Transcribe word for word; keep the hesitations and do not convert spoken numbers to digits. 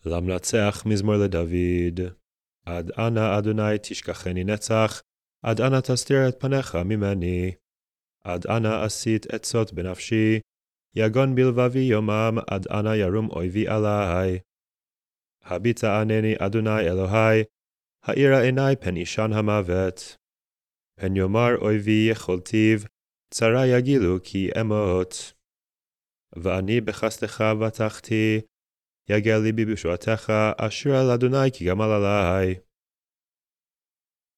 למנצח מזמור לדוד. עד אנה אדוני תשכחני נצח, עד אנה תסתיר את פניך ממני. עד אנה עשית עצות בנפשי, יגון בלבבי יומם, עד אנה ירום אויבי עלי. הביטה ענני אדוני אלוהי, האירה עיני פן אישן המוות. פן יאמר אויבי יכולתיו, צרה יגילו כי אמות. ואני בחסדך בטחתי, יגע ליבי בישועתך, אשיר על אדוני כי גמל עלי.